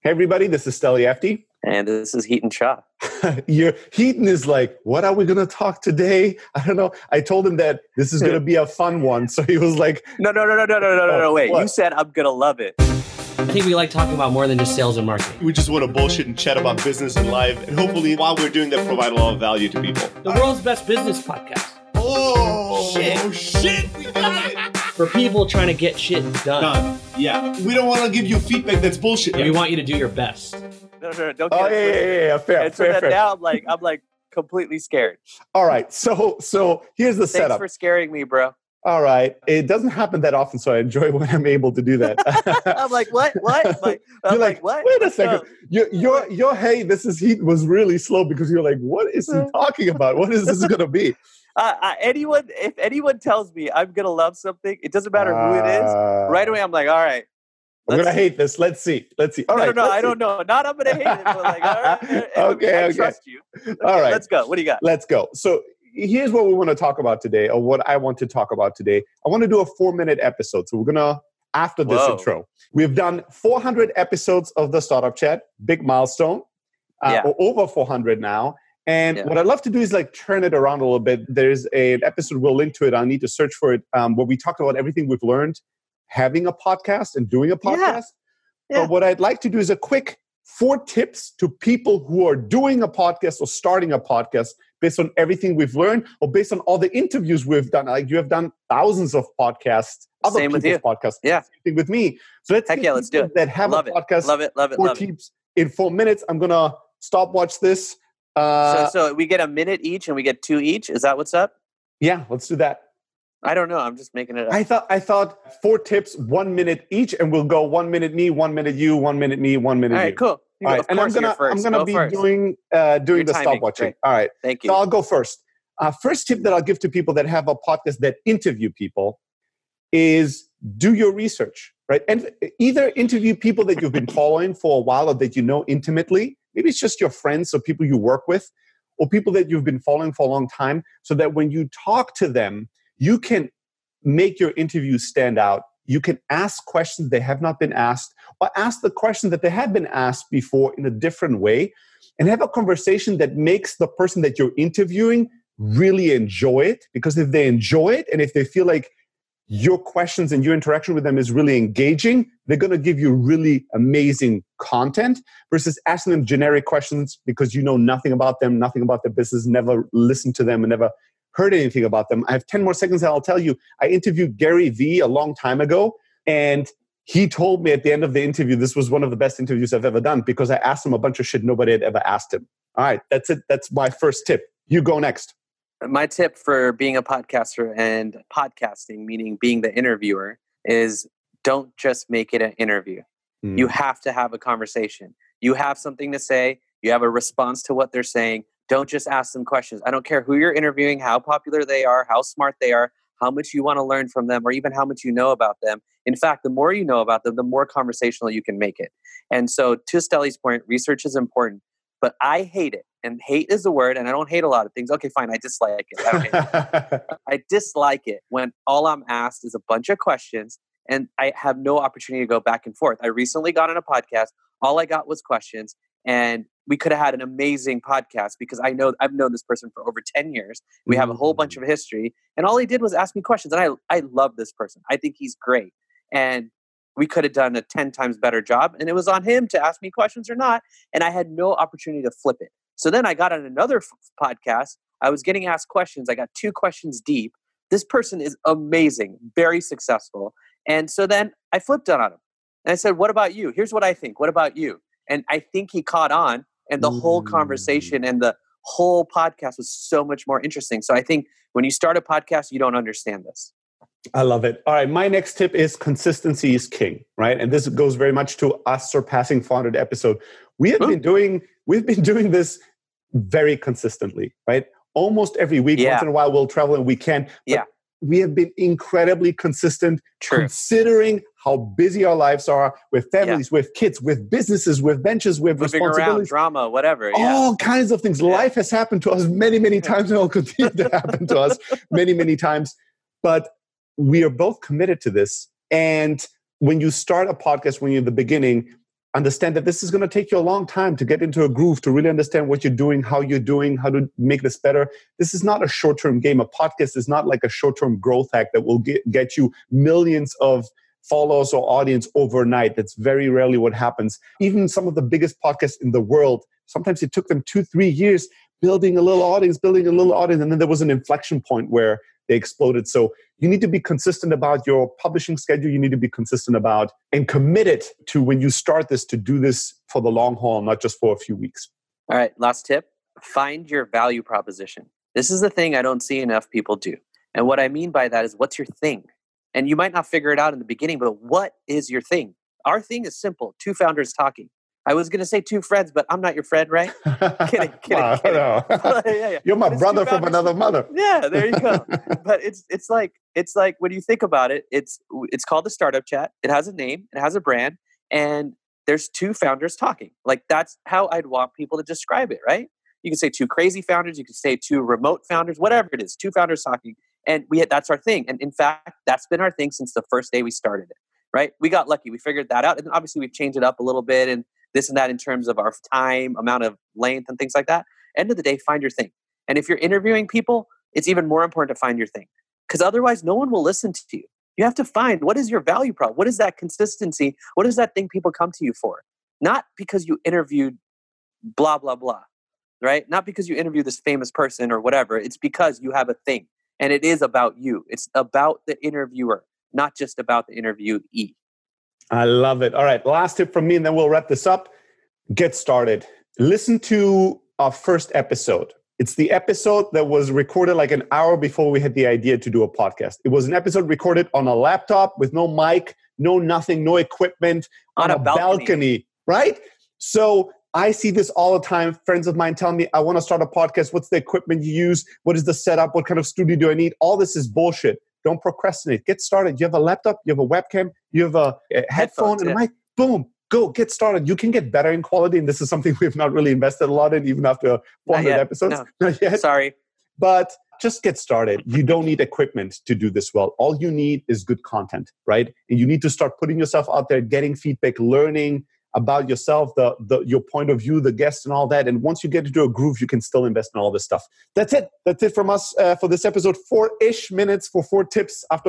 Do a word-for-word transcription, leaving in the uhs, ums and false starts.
Hey, everybody, this is Steli Efti. And this is Heaton Shah. Your Heaton is like, what are we going to talk today? I don't know. I told him that this is going to be a fun one. So he was like, no, no, no, no, no, no, no, no, no, wait. What? You said I'm going to love it. I think we like talking about more than just sales and marketing. We just want to bullshit and chat about business and life. And hopefully, while we're doing that, provide a lot of value to people. The world's best business podcast. Oh, shit. Oh, shit. We got it. For people trying to get shit done. Done. Yeah. We don't want to give you feedback that's bullshit. We want you to do your best. No, no, no, don't oh, get yeah, it. yeah, yeah, yeah, fair, And so fair, then fair. now I'm like, I'm like completely scared. All right. So, so here's the Thanks setup. for scaring me, bro. All right. It doesn't happen that often, so I enjoy when I'm able to do that. I'm like, what? What? I'm like, I'm You're like, like, what? wait a Let's second. go. Your, your, your, hey, this is Heat was really slow because you're like, what is he talking about? What is this going to be? Uh, uh, anyone, if anyone tells me I'm going to love something, it doesn't matter who it is. Uh, Right away, I'm like, all right. I'm let's going to see. hate this. Let's see. Let's see. All no, right. no, no, let's I see. don't know. Not I'm going to hate it, but like, all right. Okay, I okay. trust you. Okay, All right. Let's go. What do you got? Let's go. So here's what we want to talk about today, or what I want to talk about today. I want to do a four-minute episode. So we're going to, after this Whoa. intro, we've done four hundred episodes of the Startup Chat, big milestone, uh, Yeah. or over four hundred now. And Yeah. what I'd love to do is like turn it around a little bit. There's a, an episode, we'll link to it. I'll need to search for it, um, where we talked about everything we've learned having a podcast and doing a podcast. Yeah. But what I'd like to do is a quick four tips to people who are doing a podcast or starting a podcast based on everything we've learned or based on all the interviews we've done. Like you have done thousands of podcasts, other Same with people's you. podcasts. Yeah. Same thing with me. So let's Heck give yeah, let's do people it. that have Love a it. podcast, Love it. Love it. four Love it. tips in four minutes. I'm going to stopwatch this. Uh, So, so we get a minute each and we get two each. Is that what's up? yeah, let's do that. I don't know. I'm just making it up. I thought I thought four tips, one minute each, and we'll go one minute me, one minute you, one minute me, one minute All right, you. cool. You All go. right, Of and I'm course, you're gonna first. I'm gonna Go be first. doing uh, doing Your the timing, stopwatching. great. All right, Thank you. so I'll go first. Uh, first tip that I'll give to people that have a podcast that interview people is do your research, right? And either interview people that you've been following for a while or that you know intimately. Maybe it's just your friends or people you work with, or people that you've been following for a long time, so that when you talk to them, you can make your interview stand out. You can ask questions that have not been asked, or ask the question that they have been asked before in a different way, and have a conversation that makes the person that you're interviewing really enjoy it. Because if they enjoy it, and if they feel like your questions and your interaction with them is really engaging, they're going to give you really amazing content versus asking them generic questions because you know nothing about them, nothing about their business, never listened to them, and never heard anything about them. I have ten more seconds and I'll tell you, I interviewed Gary Vee a long time ago, and he told me at the end of the interview, this was one of the best interviews I've ever done because I asked him a bunch of shit nobody had ever asked him. All right, that's it. That's my first tip. You go next. My tip for being a podcaster and podcasting, meaning being the interviewer, is don't just make it an interview. Mm. You have to have a conversation. You have something to say. You have a response to what they're saying. Don't just ask them questions. I don't care who you're interviewing, how popular they are, how smart they are, how much you want to learn from them, or even how much you know about them. In fact, the more you know about them, the more conversational you can make it. And so to Steli's point, research is important, but I hate it. And hate is the word, and I don't hate a lot of things. Okay, fine, I dislike it. I, don't hate it. I dislike it when all I'm asked is a bunch of questions and I have no opportunity to go back and forth. I recently got on a podcast. All I got was questions, and we could have had an amazing podcast because I know I've known this person for over ten years. We have a whole bunch of history, and all he did was ask me questions. And I, I love this person. I think he's great. And we could have done a ten times better job. And it was on him to ask me questions or not. And I had no opportunity to flip it. So then I got on another f- podcast. I was getting asked questions. I got two questions deep. This person is amazing, very successful. And so then I flipped it on him. And I said, what about you? Here's what I think. What about you? And I think he caught on. And the whole conversation and the whole podcast was so much more interesting. So I think when you start a podcast, you don't understand this. I love it. All right. My next tip is consistency is king, right? And this goes very much to us surpassing four hundred episode. We have Ooh. been doing, we've been doing this very consistently, right? Almost every week, Yeah. once in a while we'll travel and we can. But Yeah. we have been incredibly consistent, True. considering how busy our lives are with families, with kids, with businesses, with ventures, with Moving around, responsibilities. drama, whatever. Yeah. All kinds of things. Yeah. Life has happened to us many, many times and will continue to happen to us many, many times. But we are both committed to this. And when you start a podcast, when you're in the beginning, understand that this is going to take you a long time to get into a groove, to really understand what you're doing, how you're doing, how to make this better. This is not a short-term game. A podcast is not like a short-term growth hack that will get, get you millions of followers or audience overnight. That's very rarely what happens. Even some of the biggest podcasts in the world, sometimes it took them two, three years building a little audience, building a little audience, and then there was an inflection point where they exploded. So you need to be consistent about your publishing schedule. You need to be consistent about and committed to when you start this to do this for the long haul, not just for a few weeks. All right, last tip, find your value proposition. This is the thing I don't see enough people do. And what I mean by that is, what's your thing? And you might not figure it out in the beginning, but what is your thing? Our thing is simple, two founders talking. I was going to say two friends, but I'm not your friend, right? kidding, kidding, Wow, kidding. no. yeah, yeah. You're my But it's brother two from founders- another mother. Yeah, there you go. But it's it's like it's like when you think about it, it's it's called the Startup Chat. It has a name, it has a brand, and there's two founders talking. Like, that's how I'd want people to describe it, right? You can say two crazy founders, you can say two remote founders, whatever it is, two founders talking, and we had, that's our thing. And in fact, that's been our thing since the first day we started it, right? We got lucky, we figured that out, and obviously we've changed it up a little bit and this and that in terms of our time, amount of length, and things like that. End of the day, find your thing. And if you're interviewing people, it's even more important to find your thing, because otherwise no one will listen to you. You have to find, what is your value prop? What is that consistency? What is that thing people come to you for? Not because you interviewed blah, blah, blah, right? Not because you interviewed this famous person or whatever. It's because you have a thing, and it is about you. It's about the interviewer, not just about the interviewee. I love it. All right, last tip from me, and then we'll wrap this up. Get started. Listen to our first episode. It's the episode that was recorded like an hour before we had the idea to do a podcast. It was an episode recorded on a laptop with no mic, no nothing, no equipment, on, on a, a balcony. balcony, right? So I see this all the time. Friends of mine tell me, I want to start a podcast. What's the equipment you use? What is the setup? What kind of studio do I need? All this is bullshit. Don't procrastinate. Get started. You have a laptop, you have a webcam, you have a, a headphone and a mic. Boom. Go. Get started. You can get better in quality. And this is something we've not really invested a lot in, even after four hundred episodes. No. Not yet. Sorry. But just get started. You don't need equipment to do this well. All you need is good content, right? And you need to start putting yourself out there, getting feedback, learning about yourself, the, the your point of view, the guests and all that. And once you get into a groove, you can still invest in all this stuff. That's it. That's it from us uh, for this episode. Four-ish minutes for four tips after